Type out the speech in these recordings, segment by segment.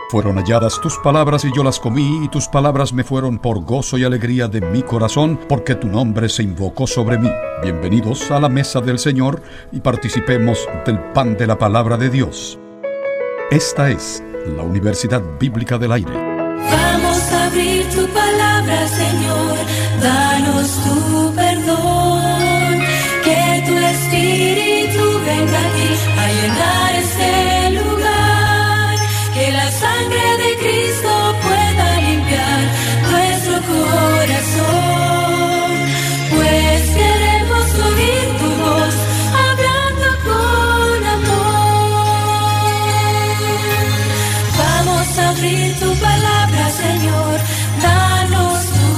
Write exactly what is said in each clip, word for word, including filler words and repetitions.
Fueron halladas tus palabras y yo las comí, y tus palabras me fueron por gozo y alegría de mi corazón, porque tu nombre se invocó sobre mí. Bienvenidos a la mesa del Señor y participemos del pan de la palabra de Dios. Esta es la Universidad Bíblica del Aire. Vamos a abrir tu palabra, Señor, danos tu perdón, que tu Espíritu venga aquí a llenar este lugar, que la sangre de Cristo pueda limpiar nuestro corazón, pues queremos oír tu voz hablando con amor. Vamos a abrir tu palabra, Señor, danos tu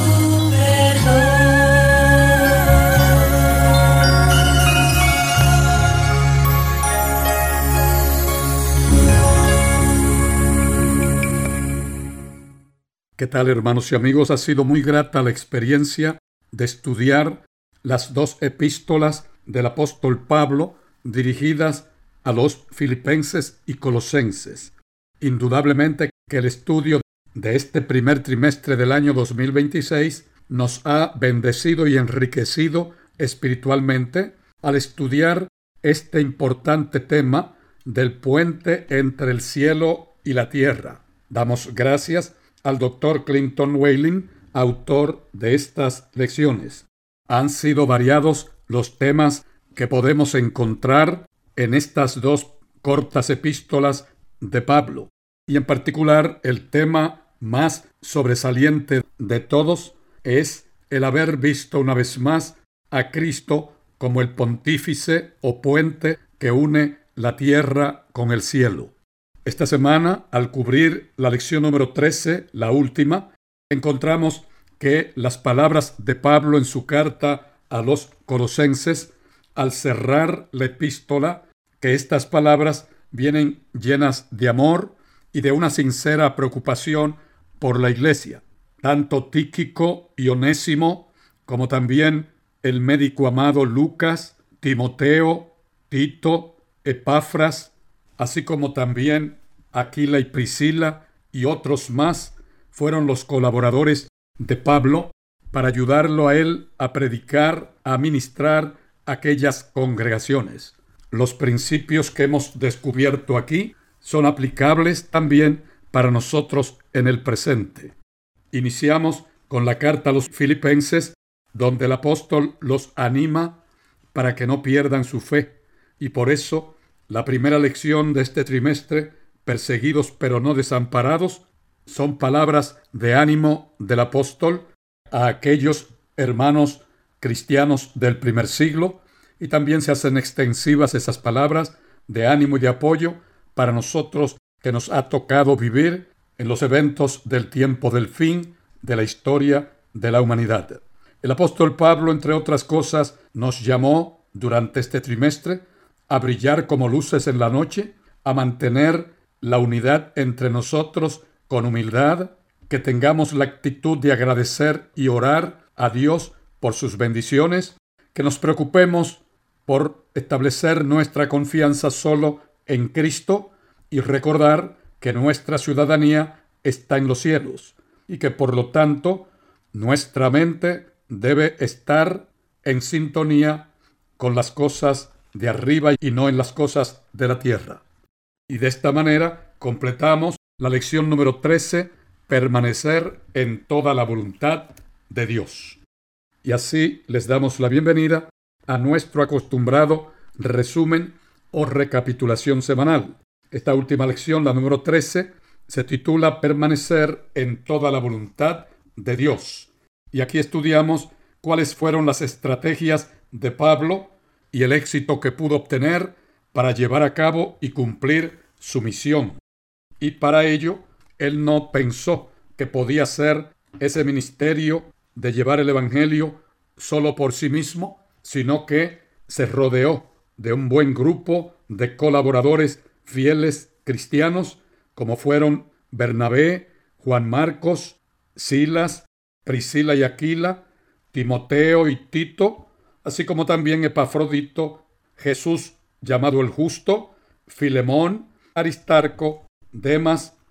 ¿Qué tal, hermanos y amigos? Ha sido muy grata la experiencia de estudiar las dos epístolas del apóstol Pablo dirigidas a los filipenses y colosenses. Indudablemente que el estudio de este primer trimestre del año dos mil veintiséis nos ha bendecido y enriquecido espiritualmente al estudiar este importante tema del puente entre el cielo y la tierra. Damos gracias al doctor Clinton Wayland, autor de estas lecciones. Han sido variados los temas que podemos encontrar en estas dos cortas epístolas de Pablo, y en particular el tema más sobresaliente de todos es el haber visto una vez más a Cristo como el pontífice o puente que une la tierra con el cielo. Esta semana, al cubrir la lección número trece, la última, encontramos que las palabras de Pablo en su carta a los colosenses, al cerrar la epístola, que estas palabras vienen llenas de amor y de una sincera preocupación por la iglesia. Tanto Tíquico y Onésimo, como también el médico amado Lucas, Timoteo, Tito, Epafras, así como también Aquila y Priscila y otros más, fueron los colaboradores de Pablo para ayudarlo a él a predicar, a ministrar aquellas congregaciones. Los principios que hemos descubierto aquí son aplicables también para nosotros en el presente. Iniciamos con la carta a los filipenses, donde el apóstol los anima para que no pierdan su fe, y por eso la primera lección de este trimestre, perseguidos pero no desamparados, son palabras de ánimo del apóstol a aquellos hermanos cristianos del primer siglo, y también se hacen extensivas esas palabras de ánimo y de apoyo para nosotros que nos ha tocado vivir en los eventos del tiempo del fin de la historia de la humanidad. El apóstol Pablo, entre otras cosas, nos llamó durante este trimestre a brillar como luces en la noche, a mantener la unidad entre nosotros con humildad, que tengamos la actitud de agradecer y orar a Dios por sus bendiciones, que nos preocupemos por establecer nuestra confianza solo en Cristo y recordar que nuestra ciudadanía está en los cielos y que por lo tanto nuestra mente debe estar en sintonía con las cosas de arriba y no en las cosas de la tierra. Y de esta manera completamos la lección número trece, permanecer en toda la voluntad de Dios. Y así les damos la bienvenida a nuestro acostumbrado resumen o recapitulación semanal. Esta última lección, la número trece, se titula Permanecer en toda la voluntad de Dios. Y aquí estudiamos cuáles fueron las estrategias de Pablo y el éxito que pudo obtener para llevar a cabo y cumplir su misión. Y para ello, él no pensó que podía ser ese ministerio de llevar el evangelio solo por sí mismo, sino que se rodeó de un buen grupo de colaboradores fieles cristianos, como fueron Bernabé, Juan Marcos, Silas, Priscila y Aquila, Timoteo y Tito, así como también Epafrodito, Jesús llamado el Justo, Filemón, Aristarco, Demas,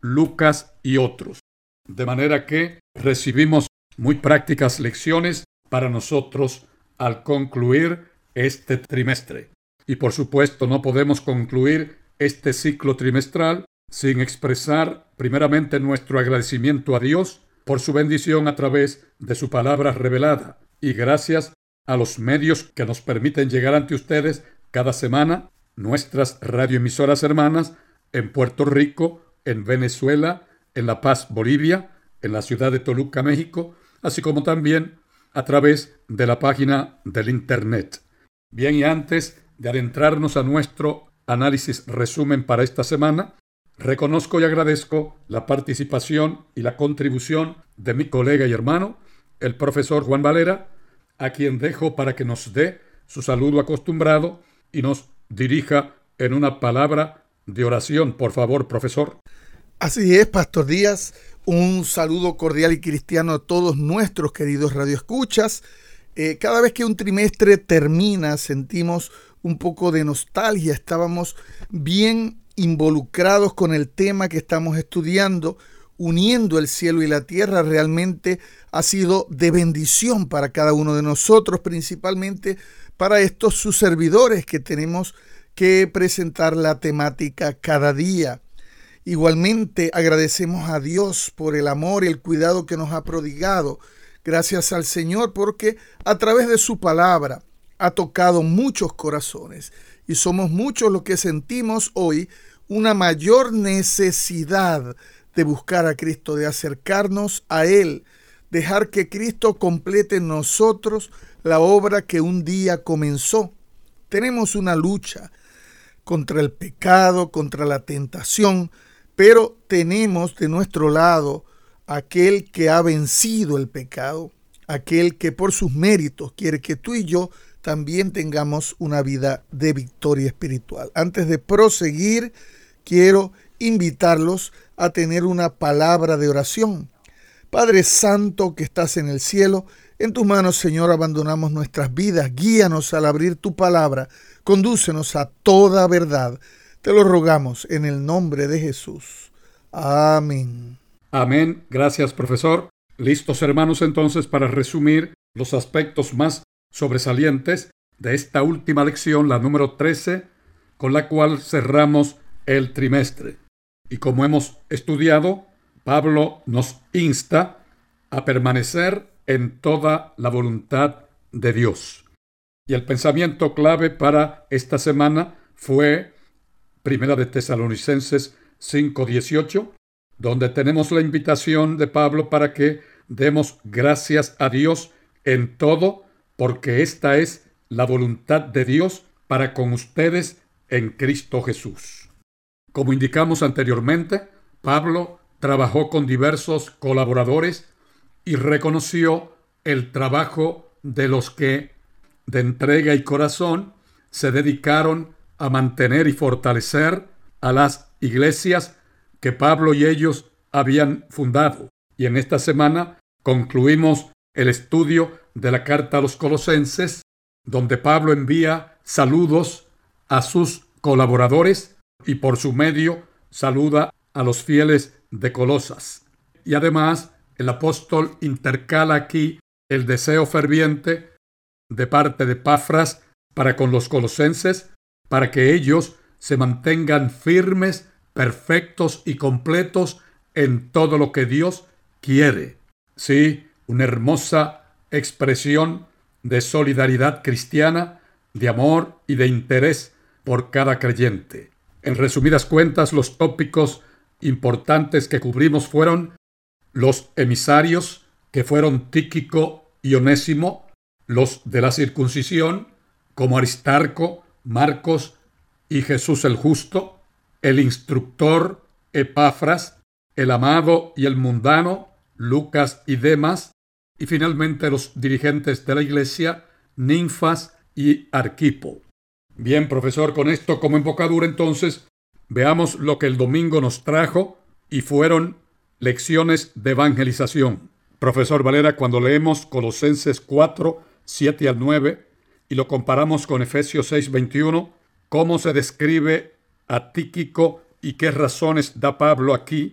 Lucas y otros. De manera que recibimos muy prácticas lecciones para nosotros al concluir este trimestre. Y por supuesto no podemos concluir este ciclo trimestral sin expresar primeramente nuestro agradecimiento a Dios por su bendición a través de su palabra revelada y gracias a los medios que nos permiten llegar ante ustedes cada semana, nuestras radioemisoras hermanas en Puerto Rico, en Venezuela, en La Paz, Bolivia, en la ciudad de Toluca, México, así como también a través de la página del Internet. Bien, y antes de adentrarnos a nuestro análisis resumen para esta semana, reconozco y agradezco la participación y la contribución de mi colega y hermano, el profesor Juan Valera, a quien dejo para que nos dé su saludo acostumbrado y nos dirija en una palabra de oración. Por favor, profesor. Así es, Pastor Díaz. Un saludo cordial y cristiano a todos nuestros queridos radioescuchas. Eh, cada vez que un trimestre termina, sentimos un poco de nostalgia. Estábamos bien involucrados con el tema que estamos estudiando, uniendo el cielo y la tierra. Realmente ha sido de bendición para cada uno de nosotros, principalmente para estos sus servidores que tenemos que presentar la temática cada día. Igualmente agradecemos a Dios por el amor y el cuidado que nos ha prodigado. Gracias al Señor porque a través de su palabra ha tocado muchos corazones y somos muchos los que sentimos hoy una mayor necesidad de buscar a Cristo, de acercarnos a Él, dejar que Cristo complete en nosotros la obra que un día comenzó. Tenemos una lucha contra el pecado, contra la tentación, pero tenemos de nuestro lado aquel que ha vencido el pecado, aquel que por sus méritos quiere que tú y yo también tengamos una vida de victoria espiritual. Antes de proseguir, quiero invitarlos a tener una palabra de oración. Padre Santo que estás en el cielo, en tus manos, Señor, abandonamos nuestras vidas. Guíanos al abrir tu palabra. Condúcenos a toda verdad. Te lo rogamos en el nombre de Jesús. Amén. Amén. Gracias, profesor. Listos, hermanos, entonces, para resumir los aspectos más sobresalientes de esta última lección, la número trece, con la cual cerramos el trimestre. Y como hemos estudiado, Pablo nos insta a permanecer en toda la voluntad de Dios. Y el pensamiento clave para esta semana fue Primera de Tesalonicenses cinco dieciocho, donde tenemos la invitación de Pablo para que demos gracias a Dios en todo, porque esta es la voluntad de Dios para con ustedes en Cristo Jesús. Como indicamos anteriormente, Pablo trabajó con diversos colaboradores y reconoció el trabajo de los que, de entrega y corazón, se dedicaron a mantener y fortalecer a las iglesias que Pablo y ellos habían fundado. Y en esta semana concluimos el estudio de la carta a los Colosenses, donde Pablo envía saludos a sus colaboradores y por su medio saluda a los fieles de Colosas. Y además el apóstol intercala aquí el deseo ferviente de parte de Epafras para con los colosenses, para que ellos se mantengan firmes, perfectos y completos en todo lo que Dios quiere. Sí, una hermosa expresión de solidaridad cristiana, de amor y de interés por cada creyente. En resumidas cuentas, los tópicos importantes que cubrimos fueron los emisarios, que fueron Tíquico y Onésimo, los de la circuncisión, como Aristarco, Marcos y Jesús el Justo, el instructor Epafras, el amado y el mundano Lucas y Demas, y finalmente los dirigentes de la iglesia Ninfas y Arquipo. Bien, profesor, con esto como embocadura entonces veamos lo que el domingo nos trajo y fueron lecciones de evangelización. Profesor Valera, cuando leemos Colosenses cuatro, siete al nueve y lo comparamos con Efesios seis, veintiuno, ¿cómo se describe a Tíquico y qué razones da Pablo aquí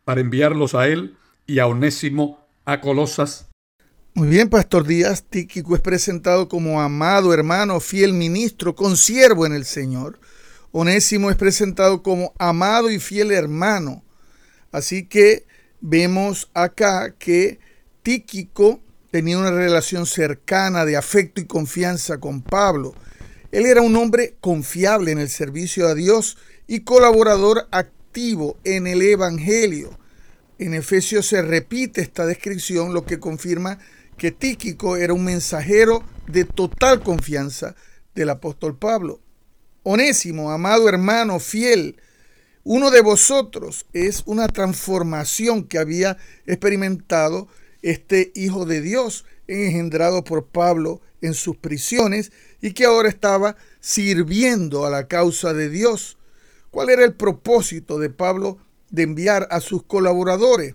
para enviarlos a él y a Onésimo a Colosas? Muy bien, Pastor Díaz. Tíquico es presentado como amado hermano, fiel ministro, consiervo en el Señor. Onésimo es presentado como amado y fiel hermano. Así que vemos acá que Tíquico tenía una relación cercana de afecto y confianza con Pablo. Él era un hombre confiable en el servicio a Dios y colaborador activo en el Evangelio. En Efesios se repite esta descripción, lo que confirma que Tíquico era un mensajero de total confianza del apóstol Pablo. Onésimo, amado hermano fiel, uno de vosotros, es una transformación que había experimentado este Hijo de Dios, engendrado por Pablo en sus prisiones y que ahora estaba sirviendo a la causa de Dios. ¿Cuál era el propósito de Pablo de enviar a sus colaboradores?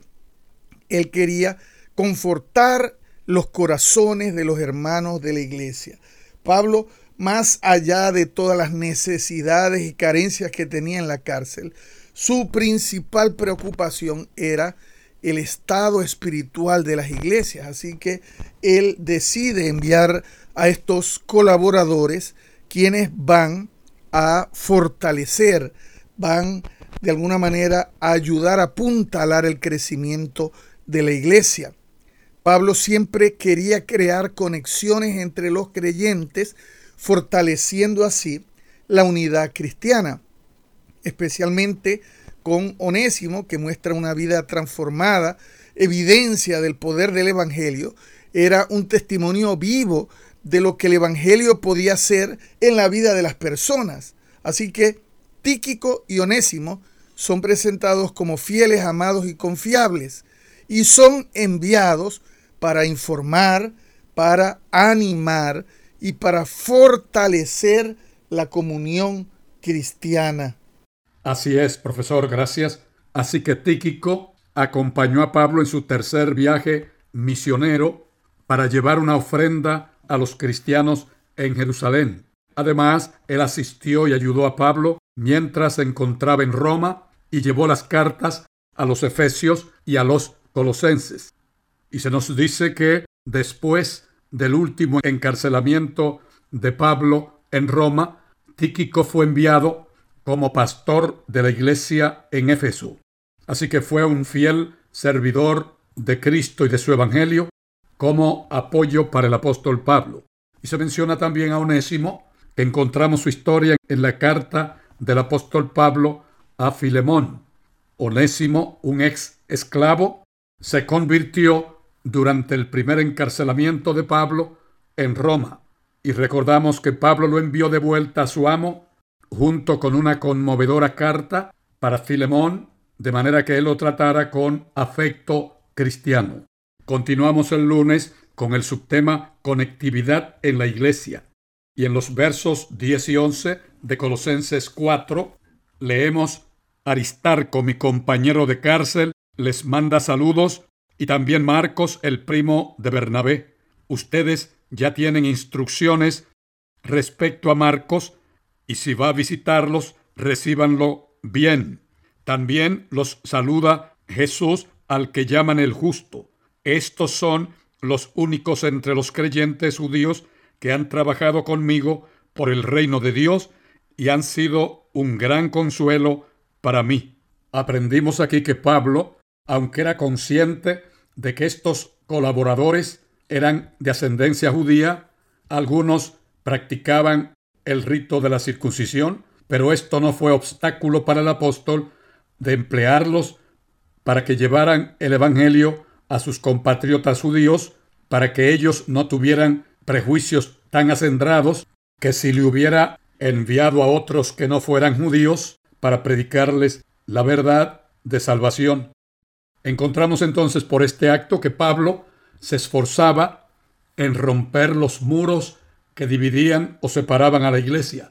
Él quería confortar los corazones de los hermanos de la iglesia. Pablo, más allá de todas las necesidades y carencias que tenía en la cárcel, su principal preocupación era el estado espiritual de las iglesias. Así que él decide enviar a estos colaboradores, quienes van a fortalecer, van de alguna manera a ayudar a apuntalar el crecimiento de la iglesia. Pablo siempre quería crear conexiones entre los creyentes, fortaleciendo así la unidad cristiana, especialmente con Onésimo, que muestra una vida transformada, evidencia del poder del Evangelio. Era un testimonio vivo de lo que el Evangelio podía hacer en la vida de las personas. Así que Tíquico y Onésimo son presentados como fieles, amados y confiables, y son enviados para informar, para animar y para fortalecer la comunión cristiana. Así es, profesor, gracias. Así que Tíquico acompañó a Pablo en su tercer viaje misionero para llevar una ofrenda a los cristianos en Jerusalén. Además, él asistió y ayudó a Pablo mientras se encontraba en Roma y llevó las cartas a los efesios y a los colosenses. Y se nos dice que después del último encarcelamiento de Pablo en Roma, Tíquico fue enviado como pastor de la iglesia en Éfeso. Así que fue un fiel servidor de Cristo y de su evangelio como apoyo para el apóstol Pablo. Y se menciona también a Onésimo, que encontramos su historia en la carta del apóstol Pablo a Filemón. Onésimo, un ex esclavo, se convirtió durante el primer encarcelamiento de Pablo en Roma. Y recordamos que Pablo lo envió de vuelta a su amo junto con una conmovedora carta para Filemón, de manera que él lo tratara con afecto cristiano. Continuamos el lunes con el subtema Conectividad en la Iglesia. Y en los versos diez y once de Colosenses cuatro leemos: Aristarco, mi compañero de cárcel, les manda saludos, y también Marcos, el primo de Bernabé. Ustedes ya tienen instrucciones respecto a Marcos, y si va a visitarlos, recíbanlo bien. También los saluda Jesús, al que llaman el justo. Estos son los únicos entre los creyentes judíos que han trabajado conmigo por el reino de Dios y han sido un gran consuelo para mí. Aprendimos aquí que Pablo, aunque era consciente de que estos colaboradores eran de ascendencia judía, algunos practicaban el rito de la circuncisión, pero esto no fue obstáculo para el apóstol de emplearlos para que llevaran el evangelio a sus compatriotas judíos, para que ellos no tuvieran prejuicios tan acendrados que si le hubiera enviado a otros que no fueran judíos para predicarles la verdad de salvación. Encontramos entonces por este acto que Pablo se esforzaba en romper los muros que dividían o separaban a la iglesia.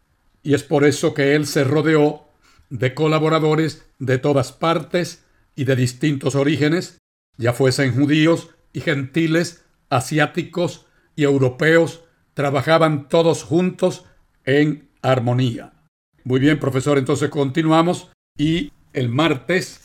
Y es por eso que él se rodeó de colaboradores de todas partes y de distintos orígenes, ya fuesen judíos y gentiles, asiáticos y europeos, trabajaban todos juntos en armonía. Muy bien, profesor, entonces continuamos y el martes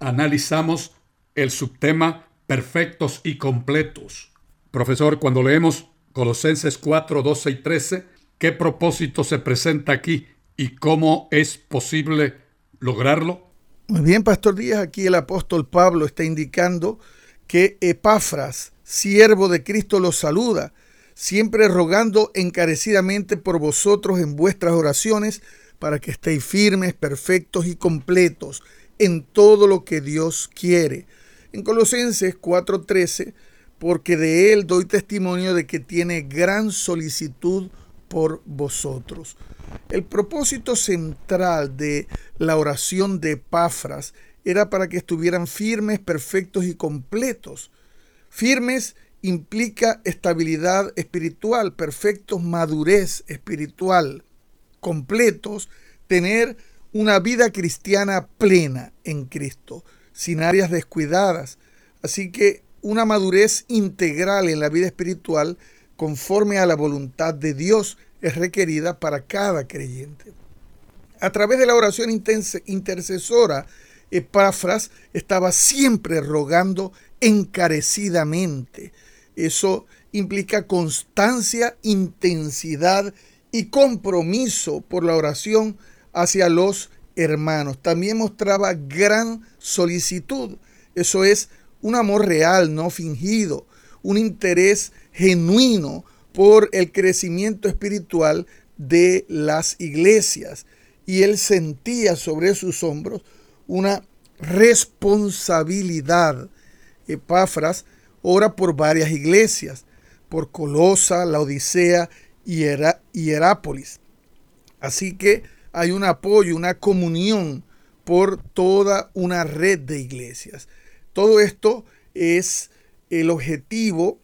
analizamos el subtema perfectos y completos. Profesor, cuando leemos Colosenses cuatro, doce y trece, ¿qué propósito se presenta aquí y cómo es posible lograrlo? Muy bien, Pastor Díaz, aquí el apóstol Pablo está indicando que Epafras, siervo de Cristo, los saluda, siempre rogando encarecidamente por vosotros en vuestras oraciones, para que estéis firmes, perfectos y completos en todo lo que Dios quiere. En Colosenses cuatro trece, porque de él doy testimonio de que tiene gran solicitud por vosotros. El propósito central de la oración de Epafras era para que estuvieran firmes, perfectos y completos. Firmes implica estabilidad espiritual, perfectos, madurez espiritual, completos, tener una vida cristiana plena en Cristo, sin áreas descuidadas. Así que una madurez integral en la vida espiritual conforme a la voluntad de Dios es requerida para cada creyente. A través de la oración intercesora, Epafras estaba siempre rogando encarecidamente. Eso implica constancia, intensidad y compromiso por la oración hacia los hermanos. También mostraba gran solicitud. Eso es un amor real, no fingido, un interés genuino por el crecimiento espiritual de las iglesias. Y él sentía sobre sus hombros una responsabilidad. Epafras ora por varias iglesias, por Colosa, Laodicea y Hierápolis. Así que hay un apoyo, una comunión por toda una red de iglesias. Todo esto es el objetivo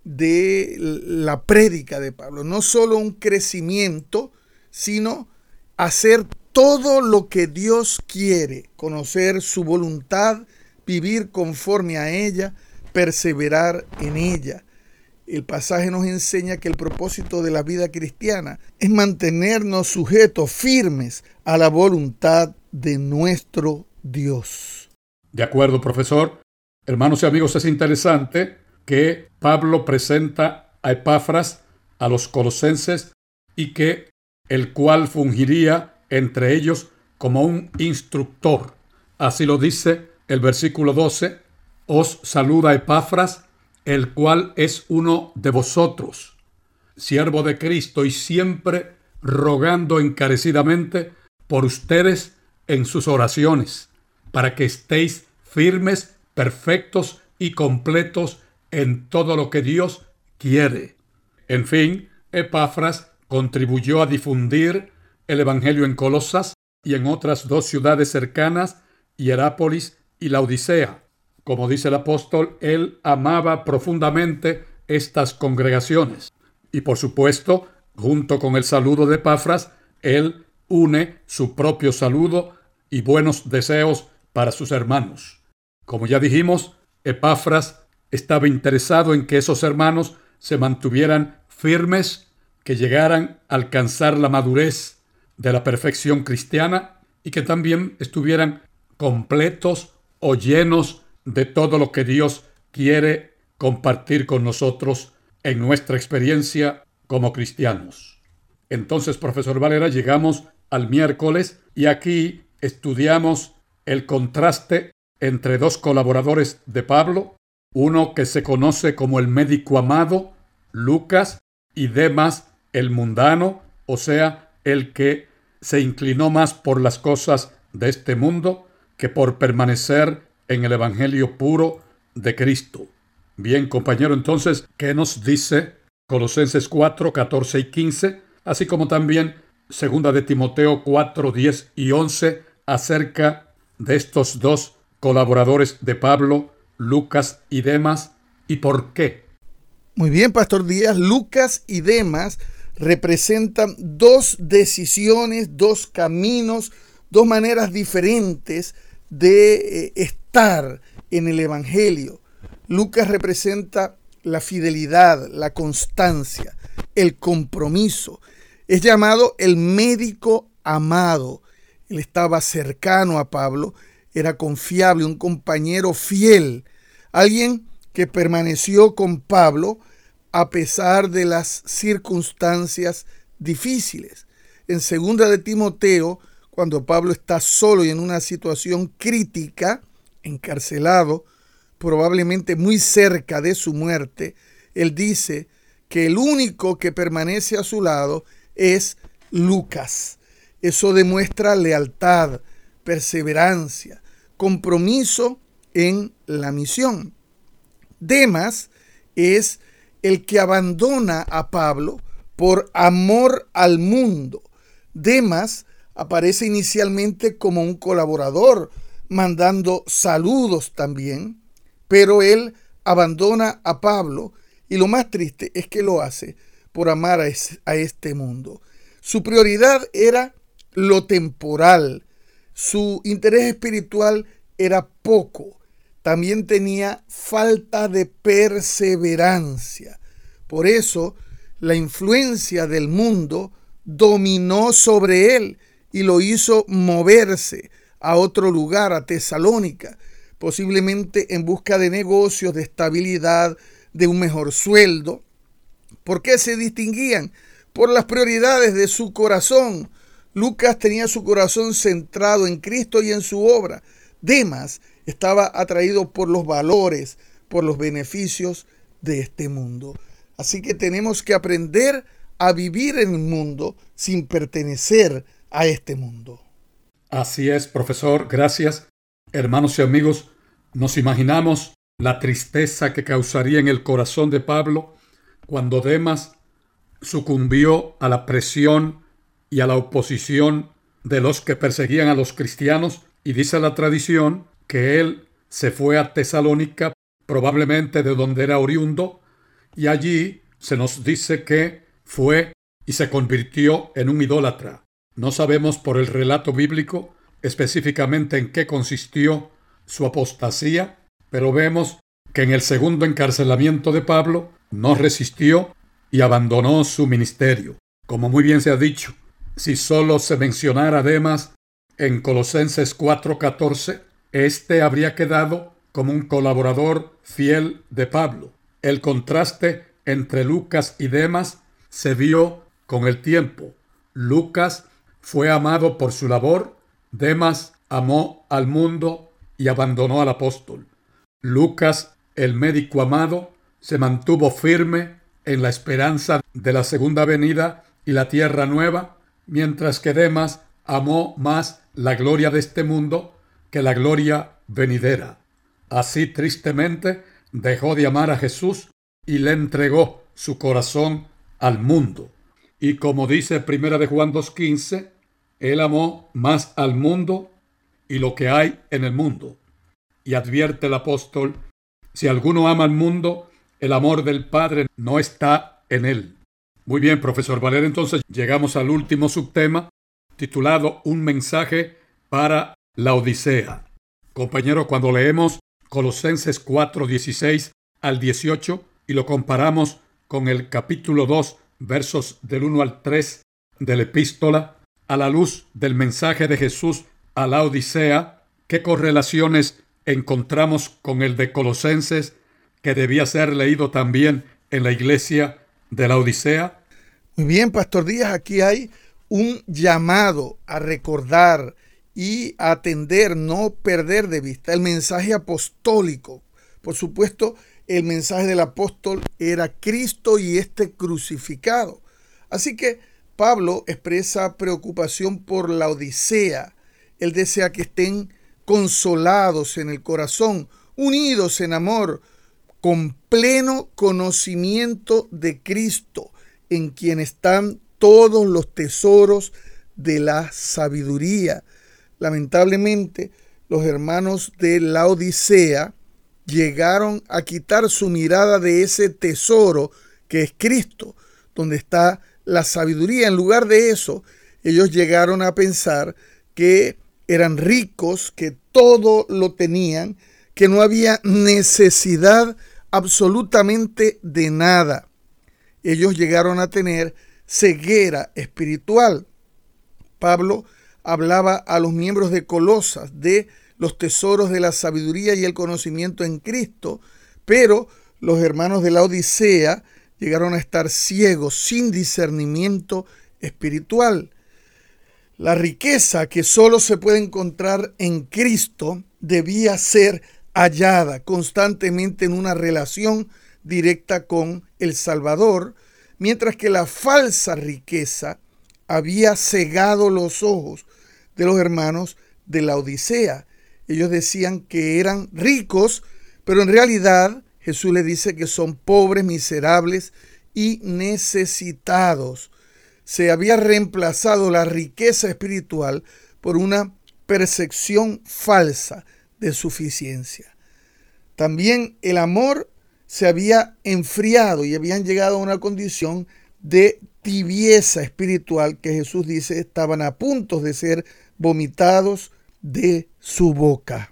de la prédica de Pablo. No solo un crecimiento, sino hacer todo lo que Dios quiere, conocer su voluntad, vivir conforme a ella, perseverar en ella. El pasaje nos enseña que el propósito de la vida cristiana es mantenernos sujetos, firmes a la voluntad de nuestro Dios. De acuerdo, profesor. Hermanos y amigos, es interesante que Pablo presenta a Epafras a los colosenses y que el cual fungiría entre ellos como un instructor. Así lo dice el versículo doce. Os saluda Epafras, el cual es uno de vosotros, siervo de Cristo, y siempre rogando encarecidamente por ustedes en sus oraciones, para que estéis firmes, perfectos y completos en todo lo que Dios quiere. En fin, Epafras contribuyó a difundir el evangelio en Colosas y en otras dos ciudades cercanas, Hierápolis y Laodicea. Como dice el apóstol, él amaba profundamente estas congregaciones. Y por supuesto, junto con el saludo de Epafras, él une su propio saludo y buenos deseos para sus hermanos. Como ya dijimos, Epafras estaba interesado en que esos hermanos se mantuvieran firmes, que llegaran a alcanzar la madurez de la perfección cristiana y que también estuvieran completos o llenos de todo lo que Dios quiere compartir con nosotros en nuestra experiencia como cristianos. Entonces, profesor Valera, llegamos al miércoles y aquí estudiamos el contraste entre dos colaboradores de Pablo, uno que se conoce como el médico amado, Lucas, y Demas, el mundano, o sea, el que se inclinó más por las cosas de este mundo que por permanecer en el evangelio puro de Cristo. Bien, compañero, entonces, ¿qué nos dice Colosenses cuatro, catorce y quince? Así como también segunda de Timoteo cuatro, diez y once acerca de estos dos colaboradores de Pablo, Lucas y Demas, ¿y por qué? Muy bien, Pastor Díaz. Lucas y Demas representan dos decisiones, dos caminos, dos maneras diferentes de eh, estar en el evangelio. Lucas representa la fidelidad, la constancia, el compromiso. Es llamado el médico amado. Él estaba cercano a Pablo, era confiable, un compañero fiel, alguien que permaneció con Pablo a pesar de las circunstancias difíciles. En segunda de Timoteo, cuando Pablo está solo y en una situación crítica, encarcelado, probablemente muy cerca de su muerte, él dice que el único que permanece a su lado es Lucas. Eso demuestra lealtad, perseverancia, compromiso en la misión. Demas es el que abandona a Pablo por amor al mundo. Demas aparece inicialmente como un colaborador, mandando saludos también, pero él abandona a Pablo y lo más triste es que lo hace por amar a, es, a este mundo. Su prioridad era lo temporal, su interés espiritual era poco. También tenía falta de perseverancia. Por eso, la influencia del mundo dominó sobre él y lo hizo moverse a otro lugar, a Tesalónica, posiblemente en busca de negocios, de estabilidad, de un mejor sueldo. ¿Por qué se distinguían? Por las prioridades de su corazón. Lucas tenía su corazón centrado en Cristo y en su obra. Demas estaba atraído por los valores, por los beneficios de este mundo. Así que tenemos que aprender a vivir en el mundo sin pertenecer a este mundo. Así es, profesor. Gracias. Hermanos y amigos, nos imaginamos la tristeza que causaría en el corazón de Pablo cuando Demas sucumbió a la presión y a la oposición de los que perseguían a los cristianos, y dice la tradición que él se fue a Tesalónica, probablemente de donde era oriundo, y allí se nos dice que fue y se convirtió en un idólatra. No sabemos por el relato bíblico específicamente en qué consistió su apostasía, pero vemos que en el segundo encarcelamiento de Pablo no resistió y abandonó su ministerio. Como muy bien se ha dicho, si solo se mencionara a Demas en Colosenses cuatro catorce, este habría quedado como un colaborador fiel de Pablo. El contraste entre Lucas y Demas se vio con el tiempo. Lucas fue amado por su labor, Demas amó al mundo y abandonó al apóstol. Lucas, el médico amado, se mantuvo firme en la esperanza de la segunda venida y la tierra nueva, mientras que Demas amó más la gloria de este mundo que la gloria venidera. Así, tristemente, dejó de amar a Jesús y le entregó su corazón al mundo. Y como dice Primera de Juan dos quince, él amó más al mundo y lo que hay en el mundo. Y advierte el apóstol, si alguno ama al mundo, el amor del Padre no está en él. Muy bien, profesor Valera, entonces llegamos al último subtema, titulado Un mensaje para la Odisea. Compañero, cuando leemos Colosenses cuatro, dieciséis al dieciocho y lo comparamos con el capítulo dos, versos del uno al tres de la epístola, a la luz del mensaje de Jesús a la Odisea, ¿qué correlaciones encontramos con el de Colosenses que debía ser leído también en la iglesia de la Odisea? Muy bien, Pastor Díaz, aquí hay un llamado a recordar y a atender, no perder de vista el mensaje apostólico. Por supuesto, el mensaje del apóstol era Cristo y este crucificado. Así que Pablo expresa preocupación por la Odisea. Él desea que estén consolados en el corazón, unidos en amor, con pleno conocimiento de Cristo, en quien están todos los tesoros de la sabiduría. Lamentablemente, los hermanos de la Odisea llegaron a quitar su mirada de ese tesoro que es Cristo, donde está la sabiduría. En lugar de eso, ellos llegaron a pensar que eran ricos, que todo lo tenían, que no había necesidad absolutamente de nada. Ellos llegaron a tener ceguera espiritual. Pablo hablaba a los miembros de Colosas de los tesoros de la sabiduría y el conocimiento en Cristo, pero los hermanos de la Odisea llegaron a estar ciegos, sin discernimiento espiritual. La riqueza que solo se puede encontrar en Cristo debía ser hallada constantemente en una relación directa con el Salvador, mientras que la falsa riqueza había cegado los ojos de los hermanos de la Odisea. Ellos decían que eran ricos, pero en realidad Jesús les dice que son pobres, miserables y necesitados. Se había reemplazado la riqueza espiritual por una percepción falsa de suficiencia. También el amor se había enfriado y habían llegado a una condición de tibieza espiritual que Jesús dice estaban a punto de ser vomitados de su boca.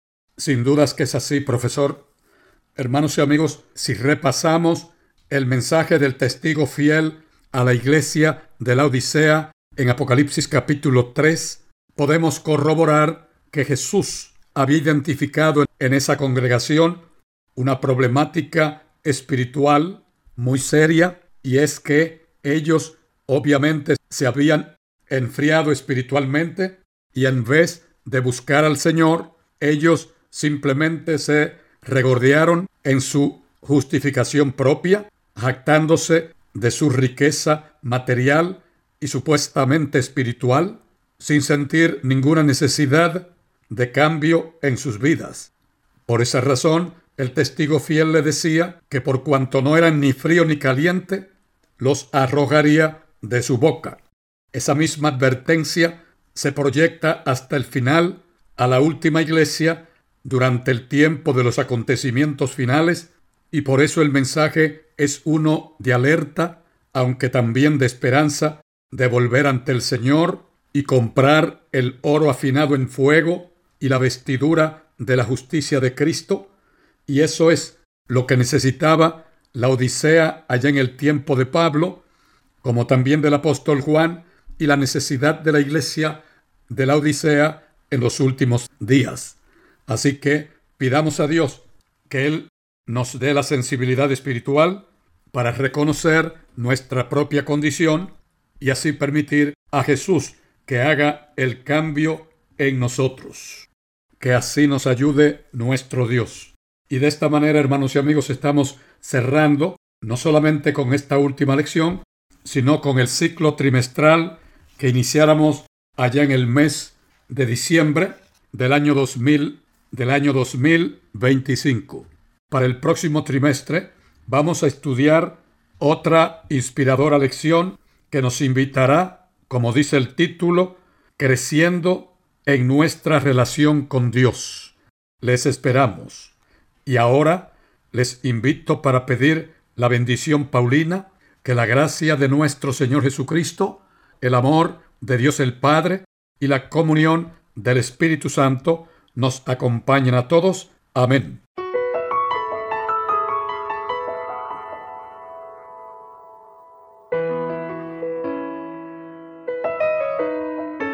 Sin dudas que es así, profesor. Hermanos y amigos, si repasamos el mensaje del testigo fiel a la iglesia de la Odisea en Apocalipsis capítulo tres, podemos corroborar que Jesús había identificado en esa congregación una problemática espiritual muy seria, y es que ellos obviamente se habían enfriado espiritualmente y en vez de buscar al Señor, ellos simplemente se regordearon en su justificación propia, jactándose de su riqueza material y supuestamente espiritual, sin sentir ninguna necesidad de cambio en sus vidas. Por esa razón, el testigo fiel le decía que por cuanto no eran ni frío ni caliente, los arrojaría de su boca. Esa misma advertencia se proyecta hasta el final a la última iglesia durante el tiempo de los acontecimientos finales, y por eso el mensaje es uno de alerta, aunque también de esperanza, de volver ante el Señor y comprar el oro afinado en fuego y la vestidura de la justicia de Cristo. Y eso es lo que necesitaba la Odisea allá en el tiempo de Pablo, como también del apóstol Juan, y la necesidad de la iglesia de la Odisea en los últimos días. Así que pidamos a Dios que Él nos dé la sensibilidad espiritual para reconocer nuestra propia condición y así permitir a Jesús que haga el cambio en nosotros. Que así nos ayude nuestro Dios. Y de esta manera, hermanos y amigos, estamos cerrando no solamente con esta última lección, sino con el ciclo trimestral que iniciáramos allá en el mes de diciembre del año dos mil, del año dos mil veinticinco. Para el próximo trimestre vamos a estudiar otra inspiradora lección que nos invitará, como dice el título, creciendo en nuestra relación con Dios. Les esperamos. Y ahora les invito para pedir la bendición paulina, que la gracia de nuestro Señor Jesucristo, el amor de Dios el Padre y la comunión del Espíritu Santo nos acompañen a todos. Amén.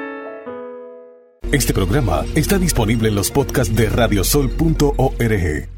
Este programa está disponible en los podcasts de radiosol punto org.